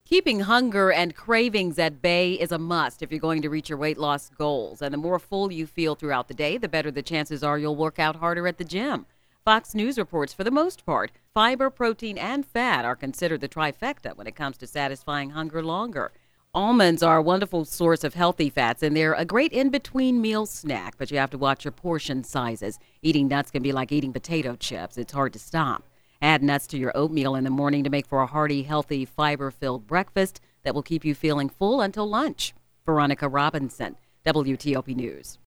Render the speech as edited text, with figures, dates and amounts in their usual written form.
Keeping hunger and cravings at bay is a must if you're going to reach your weight loss goals. And the more full you feel throughout the day, the better the chances are you'll work out harder at the gym. Fox News reports for the most part, fiber, protein, and fat are considered the trifecta when it comes to satisfying hunger longer. Almonds are a wonderful source of healthy fats, and they're a great in-between meal snack, but you have to watch your portion sizes. Eating nuts can be like eating potato chips. It's hard to stop. Add nuts to your oatmeal in the morning to make for a hearty, healthy, fiber-filled breakfast that will keep you feeling full until lunch. Veronica Robinson, WTOP News.